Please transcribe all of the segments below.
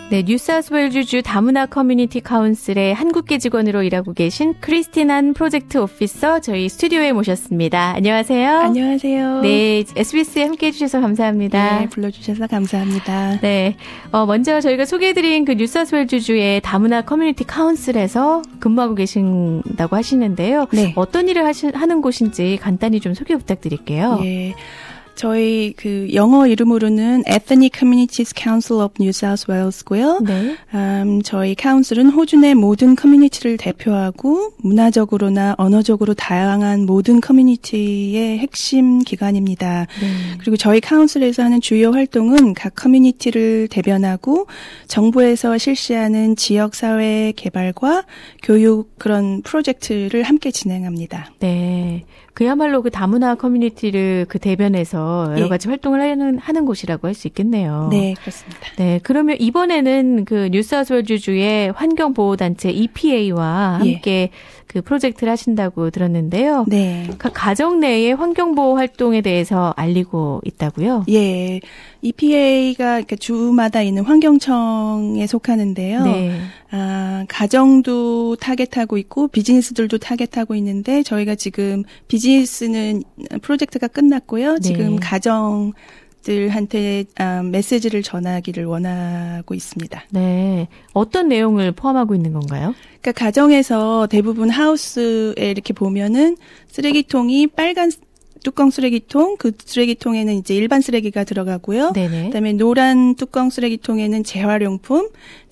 네, 뉴사우스웨일즈주 다문화 커뮤니티 카운슬의 한국계 직원으로 일하고 계신 크리스틴한 프로젝트 오피서 저희 스튜디오에 모셨습니다. 안녕하세요. 안녕하세요. 네, SBS에 함께해 주셔서 감사합니다. 네, 불러주셔서 감사합니다. 네, 먼저 저희가 소개해드린 그 뉴사우스웨일즈주의 다문화 커뮤니티 카운슬에서 근무하고 계신다고 하시는데요. 네. 어떤 일을 하는 곳인지 간단히 좀 소개 부탁드릴게요. 예. 저희 그 영어 이름으로는 Ethnic Communities Council of New South Wales고요. 네. 저희 카운슬은 호주 내 모든 커뮤니티를 대표하고 문화적으로나 언어적으로 다양한 모든 커뮤니티의 핵심 기관입니다. 그리고 저희 카운슬에서 하는 주요 활동은 각 커뮤니티를 대변하고 정부에서 실시하는 지역사회 개발과 교육 그런 프로젝트를 함께 진행합니다. 네. 그야말로 그 다문화 커뮤니티를 그 대변해서 여러 가지 활동을 하는 곳이라고 할 수 있겠네요. 네, 그렇습니다. 네, 그러면 이번에는 그 뉴사우스웨일즈주의 환경보호단체 EPA와 함께 그 프로젝트를 하신다고 들었는데요. 네. 각 가정 내의 환경보호 활동에 대해서 알리고 있다고요? 예. EPA가 주마다 있는 환경청에 속하는데요. 네. 가정도 타겟하고 있고 비즈니스들도 타겟하고 있는데 저희가 지금 비즈니스는 프로젝트가 끝났고요. 네. 지금 가정들한테 메시지를 전하기를 원하고 있습니다. 네. 어떤 내용을 포함하고 있는 건가요? 그러니까 가정에서 대부분 하우스에 이렇게 보면은 쓰레기통이 빨간 뚜껑 쓰레기통, 그 쓰레기통에는 이제 일반 쓰레기가 들어가고요. 네네. 그다음에 노란 뚜껑 쓰레기통에는 재활용품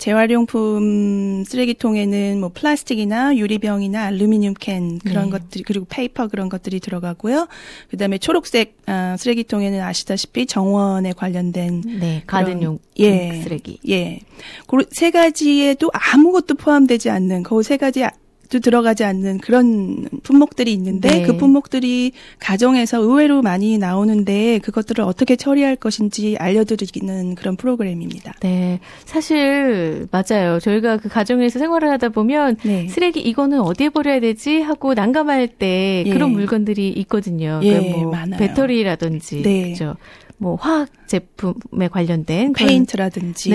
쓰레기통에는 뭐 플라스틱이나 유리병이나 알루미늄 캔 그런 것들이 그리고 페이퍼 그런 것들이 들어가고요. 그다음에 초록색 쓰레기통에는 아시다시피 정원에 관련된 가든용 쓰레기. 예. 그 세 가지에도 아무것도 포함되지 않는 그 세 가지 들어가지 않는 그런 품목들이 있는데 그 품목들이 가정에서 의외로 많이 나오는데 그것들을 어떻게 처리할 것인지 알려드리는 그런 프로그램입니다. 네, 사실 맞아요. 저희가 그 가정에서 생활을 하다 보면 쓰레기 이거는 어디에 버려야 되지 하고 난감할 때 그런 물건들이 있거든요. 그러니까 뭐 많아요. 배터리라든지 그렇죠. 뭐 화학 제품에 관련된 페인트라든지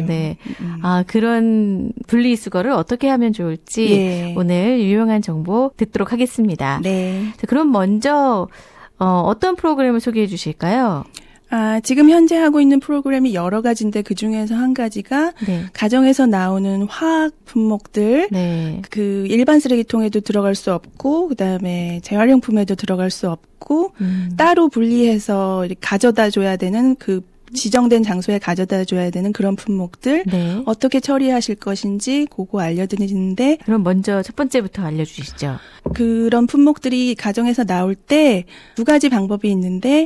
그런 분리수거를 어떻게 하면 좋을지 오늘 유용한 정보 듣도록 하겠습니다. 네. 자, 그럼 먼저 어떤 프로그램을 소개해 주실까요? 지금 현재 하고 있는 프로그램이 여러 가지인데 그중에서 한 가지가 가정에서 나오는 화학 품목들 그 일반 쓰레기통에도 들어갈 수 없고 그다음에 재활용품에도 들어갈 수 없고 따로 분리해서 가져다 줘야 되는 그 지정된 장소에 가져다 줘야 되는 그런 품목들 어떻게 처리하실 것인지 그거 알려드리는데 그럼 먼저 첫 번째부터 알려주시죠. 그런 품목들이 가정에서 나올 때 두 가지 방법이 있는데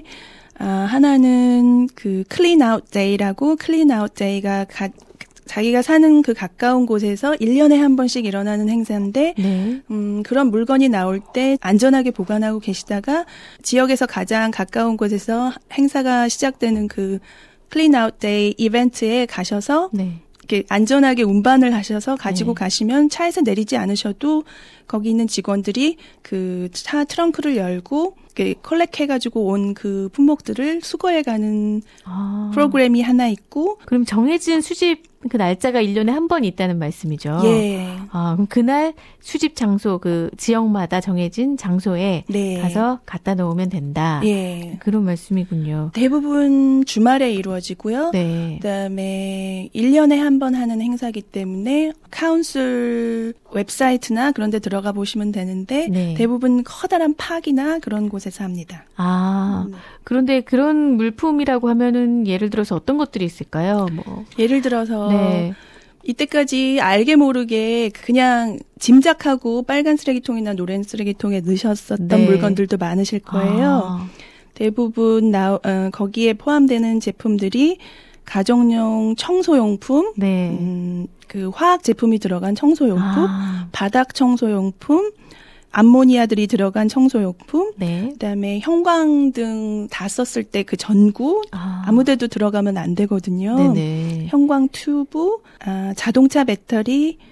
하나는 그 클린 아웃 데이라고 클린 아웃 데이가 자기가 사는 그 가까운 곳에서 1년에 한 번씩 일어나는 행사인데 그런 물건이 나올 때 안전하게 보관하고 계시다가 지역에서 가장 가까운 곳에서 행사가 시작되는 그 클린 아웃 데이 이벤트에 가셔서 이렇게 안전하게 운반을 하셔서 가지고 가시면 차에서 내리지 않으셔도 거기 있는 직원들이 그 차 트렁크를 열고 컬렉해가지고 온 그 품목들을 수거해가는 프로그램이 하나 있고. 그럼 정해진 수집 그 날짜가 1년에 한 번 있다는 말씀이죠? 예. 그럼 그날 수집 장소 그 지역마다 정해진 장소에 가서 갖다 놓으면 된다. 예. 그런 말씀이군요. 대부분 주말에 이루어지고요. 그다음에 1년에 한 번 하는 행사이기 때문에 카운슬 웹사이트나 그런 데 들어가 보시면 되는데 대부분 커다란 파크나 그런 곳에서 합니다. 그런데 그런 물품이라고 하면은 예를 들어서 어떤 것들이 있을까요? 뭐 예를 들어서 이때까지 알게 모르게 그냥 짐작하고 빨간 쓰레기통이나 노란 쓰레기통에 넣으셨었던 물건들도 많으실 거예요. 대부분 거기에 포함되는 제품들이 가정용 청소용품, 그 화학 제품이 들어간 청소용품, 바닥 청소용품, 암모니아들이 들어간 청소용품, 그다음에 형광등 다 썼을 때 그 전구 아무데도 들어가면 안 되거든요. 형광 튜브, 자동차 배터리,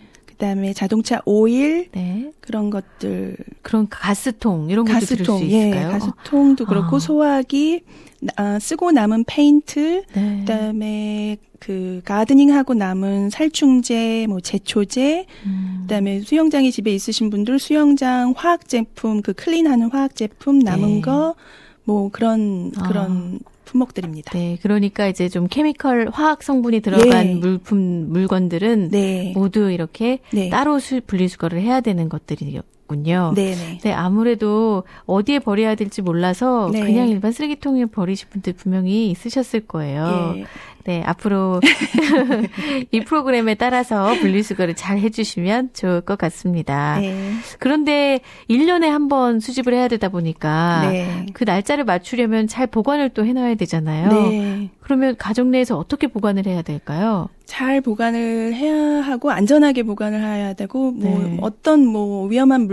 그다음에 자동차 오일, 네. 그런 것들. 그런 가스통, 이런 것도 들을 수 있을까요? 예, 가스통도 그렇고, 소화기, 쓰고 남은 페인트, 네. 그다음에 그 가드닝하고 남은 살충제, 뭐 제초제, 그다음에 수영장이 집에 있으신 분들 수영장 화학 제품, 그 클린하는 화학 제품 남은 네. 거, 뭐 그런 품목들입니다. 네, 그러니까 이제 좀 케미컬 화학 성분이 들어간 예. 물건들은 네. 모두 이렇게 네. 따로 분리수거를 해야 되는 것들이군요. 네, 아무래도 어디에 버려야 될지 몰라서 네. 그냥 일반 쓰레기통에 버리실 분들 분명히 있으셨을 거예요. 예. 네, 앞으로 이 프로그램에 따라서 분리수거를 잘 해주시면 좋을 것 같습니다. 네. 그런데 1년에 한 번 수집을 해야 되다 보니까 네. 그 날짜를 맞추려면 잘 보관을 또 해놔야 되잖아요. 네. 그러면 가정 내에서 어떻게 보관을 해야 될까요? 잘 보관을 해야 하고 안전하게 보관을 해야 되고 뭐 네. 어떤 뭐 위험한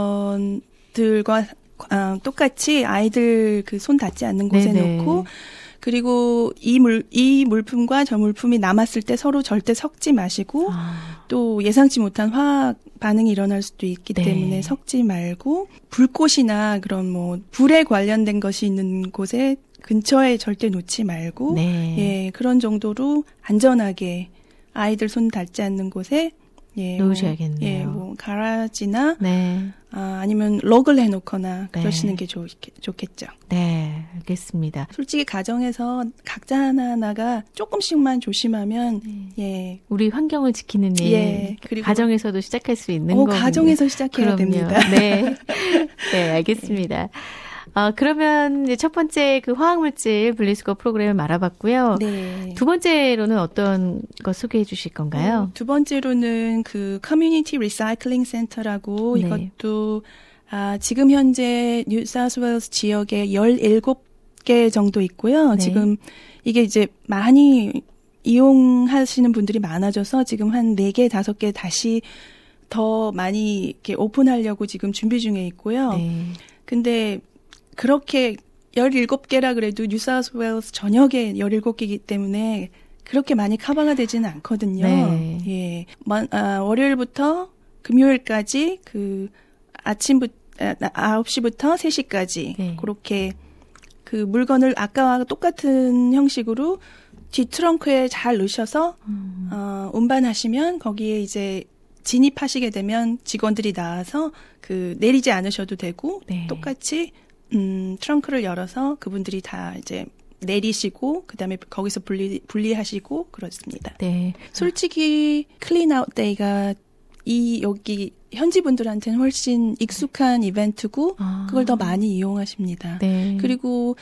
물건들과 똑같이 아이들 그 손 닿지 않는 곳에 네네. 놓고 그리고 이 물품과 저 물품이 남았을 때 서로 절대 섞지 마시고 또 예상치 못한 화학 반응이 일어날 수도 있기 네. 때문에 섞지 말고 불꽃이나 그런 뭐 불에 관련된 것이 있는 곳에 근처에 절대 놓지 말고 네. 예, 그런 정도로 안전하게 아이들 손 닿지 않는 곳에 예, 놓으셔야겠네요. 예, 뭐 가라지나 네. 아니면 럭을 해놓거나 그러시는 게 좋겠죠. 네, 알겠습니다. 솔직히 가정에서 각자 하나하나가 조금씩만 조심하면 예, 우리 환경을 지키는 일, 예, 그리고 가정에서도 시작할 수 있는 거군요. 가정에서 시작해야 그럼요. 됩니다. 네, 네, 알겠습니다. 그러면 이제 첫 번째 그 화학물질 분리수거 프로그램을 알아봤고요. 네. 두 번째로는 어떤 거 소개해 주실 건가요? 두 번째로는 그 커뮤니티 리사이클링 센터라고 네. 이것도 지금 현재 뉴사우스웨일스 지역에 17개 정도 있고요. 네. 지금 이게 이제 많이 이용하시는 분들이 많아져서 지금 한 4개, 5개 다시 더 많이 이렇게 오픈하려고 지금 준비 중에 있고요. 네. 근데 그렇게 17개라 그래도 뉴사우스웨일스 전역에 17개이기 때문에 그렇게 많이 커버가 되지는 않거든요. 네. 예. 월요일부터 금요일까지 그 아침부터 9시부터 3시까지 네. 그렇게 그 물건을 아까와 똑같은 형식으로 뒤 트렁크에 잘 넣으셔서 운반하시면 거기에 이제 진입하시게 되면 직원들이 나와서 그 내리지 않으셔도 되고 네. 똑같이 트렁크를 열어서 그분들이 다 이제 내리시고 그다음에 거기서 분리하시고 그렇습니다. 네. 솔직히 클린 아웃 데이가 여기 현지 분들한테는 훨씬 익숙한 이벤트고 그걸 더 많이 이용하십니다. 네. 그리고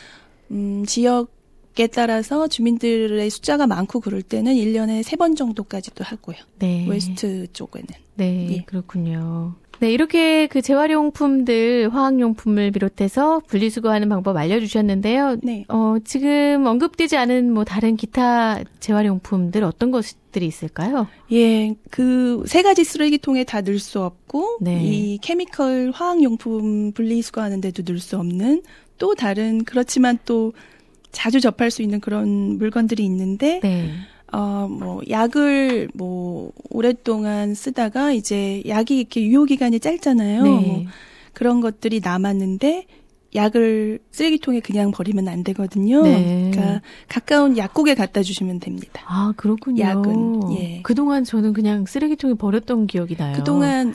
지역에 따라서 주민들의 숫자가 많고 그럴 때는 1년에 3번 정도까지도 하고요. 네. 웨스트 쪽에는. 네, 예. 그렇군요. 네, 이렇게 그 재활용품들, 화학용품을 비롯해서 분리수거하는 방법 알려주셨는데요. 네. 지금 언급되지 않은 뭐 다른 기타 재활용품들 어떤 것들이 있을까요? 예, 그 3가지 쓰레기통에 다 넣을 수 없고, 네. 이 케미컬 화학용품 분리수거하는 데도 넣을 수 없는 또 다른 그렇지만 또 자주 접할 수 있는 그런 물건들이 있는데, 네. 뭐, 약을, 뭐, 오랫동안 쓰다가, 이제, 약이 이렇게 유효기간이 짧잖아요. 네. 뭐, 그런 것들이 남았는데, 약을 쓰레기통에 그냥 버리면 안 되거든요. 네. 그러니까, 가까운 약국에 갖다 주시면 됩니다. 아, 그렇군요. 약은, 예. 그동안 저는 그냥 쓰레기통에 버렸던 기억이 나요. 그동안,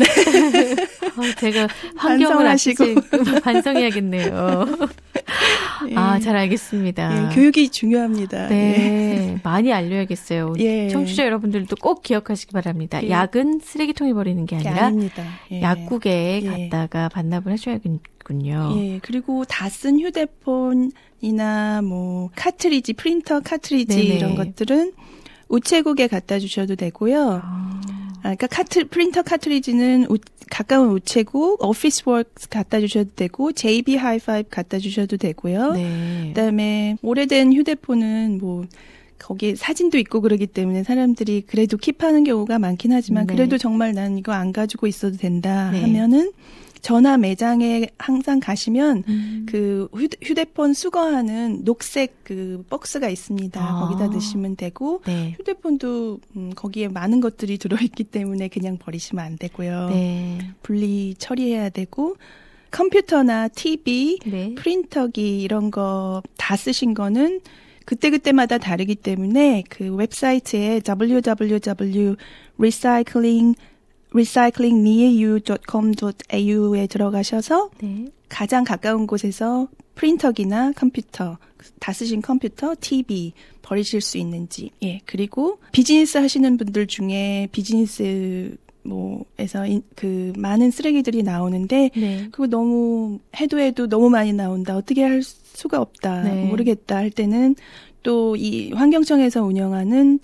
제가 환경을 반성해야겠네요. 예. 잘 알겠습니다. 예, 교육이 중요합니다. 네, 예. 많이 알려야겠어요. 예. 청취자 여러분들도 꼭 기억하시기 바랍니다. 예. 약은 쓰레기통에 버리는 게 아니라 아닙니다. 예. 약국에 갔다가 반납을 하셔야겠군요. 예, 그리고 다 쓴 휴대폰이나 뭐 카트리지, 프린터 카트리지 네네. 이런 것들은 우체국에 갖다 주셔도 되고요. 그러니까 프린터 카트리지는 가까운 우체국, 오피스웍스 갖다 주셔도 되고, JB 하이파이브 갖다 주셔도 되고요. 네. 그다음에 오래된 휴대폰은 뭐 거기에 사진도 있고 그러기 때문에 사람들이 그래도 킵하는 경우가 많긴 하지만 네. 그래도 정말 난 이거 안 가지고 있어도 된다 네. 하면은 전화 매장에 항상 가시면 그 휴대폰 수거하는 녹색 그 박스가 있습니다. 거기다 넣으시면 되고 네. 휴대폰도 거기에 많은 것들이 들어있기 때문에 그냥 버리시면 안 되고요. 네. 분리 처리해야 되고 컴퓨터나 TV, 네. 프린터기 이런 거 다 쓰신 거는 그때그때마다 다르기 때문에 그 웹사이트에 www.recyclingnearyou.com.au에 들어가셔서 네. 가장 가까운 곳에서 프린터기나 컴퓨터, 다 쓰신 컴퓨터, TV 버리실 수 있는지. 예. 그리고 비즈니스 하시는 분들 중에 비즈니스 에서 그 많은 쓰레기들이 나오는데 네. 그거 너무 해도 너무 많이 나온다. 어떻게 할 수가 없다. 네. 모르겠다 할 때는 또 이 환경청에서 운영하는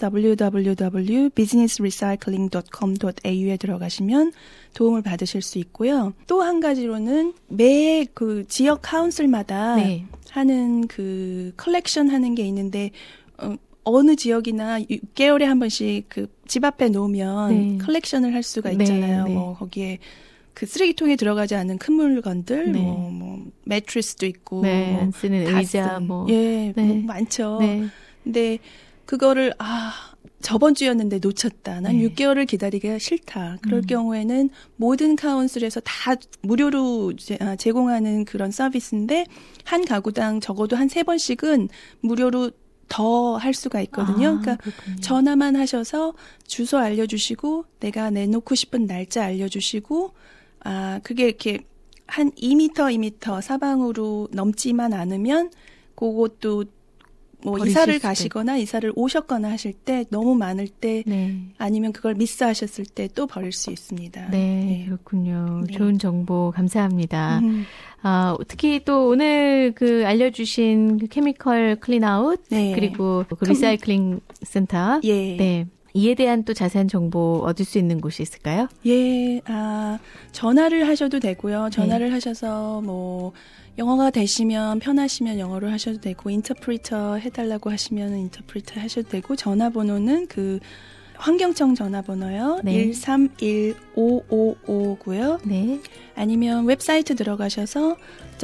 www.businessrecycling.com.au에 들어가시면 도움을 받으실 수 있고요. 또 한 가지로는 매 그 지역 카운슬마다 네. 하는 그 컬렉션 하는 게 있는데 어느 지역이나 6개월에 한 번씩 그 집 앞에 놓으면 네. 컬렉션을 할 수가 있잖아요. 네, 네. 거기에 그 쓰레기통에 들어가지 않은 큰 물건들, 네. 매트리스도 있고, 네, 안 쓰는 의자, 예, 네. 많죠. 네. 근데 그거를 저번 주였는데 놓쳤다. 난 네. 6개월을 기다리기가 싫다. 그럴 경우에는 모든 카운슬에서 다 무료로 제공하는 그런 서비스인데 한 가구당 적어도 한 3번씩은 무료로 더 할 수가 있거든요. 그러니까 그렇군요. 전화만 하셔서 주소 알려주시고 내가 내놓고 싶은 날짜 알려주시고 그게 이렇게 한 2m 사방으로 넘지만 않으면 그것도 이사를 가시거나 이사를 오셨거나 하실 때 너무 많을 때 네. 아니면 그걸 미스하셨을 때 또 버릴 수 있습니다. 네, 그렇군요. 네. 좋은 정보 감사합니다. 특히 또 오늘 그 알려주신 그 케미컬 클린아웃 네. 그리고 그 리사이클링 센터 예. 네. 이에 대한 또 자세한 정보 얻을 수 있는 곳이 있을까요? 예, 전화를 하셔도 되고요. 전화를 하셔서 영어가 되시면 편하시면 영어로 하셔도 되고 인터프리터 해달라고 하시면 인터프리터 하셔도 되고 전화번호는 그 환경청 전화번호요. 네. 1315559고요. 네. 아니면 웹사이트 들어가셔서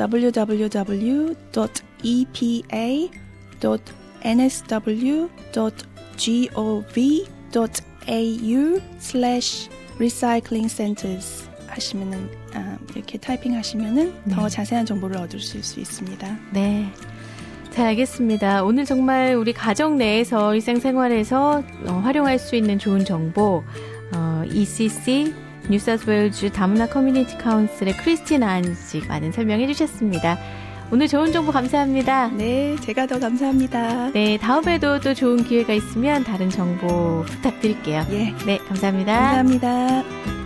www.epa.nsw.gov.au/recycling-centers 하시면은 이렇게 타이핑하시면은 더 자세한 정보를 얻으실 수 있습니다. 네. 잘 알겠습니다. 오늘 정말 우리 가정 내에서 일상생활에서 활용할 수 있는 좋은 정보 ECC 뉴사우스웨일즈 다문화 커뮤니티 카운슬의 크리스틴 안 씨 많은 설명해 주셨습니다. 오늘 좋은 정보 감사합니다. 네, 제가 더 감사합니다. 네, 다음에도 또 좋은 기회가 있으면 다른 정보 부탁드릴게요. 예. 네, 감사합니다. 감사합니다.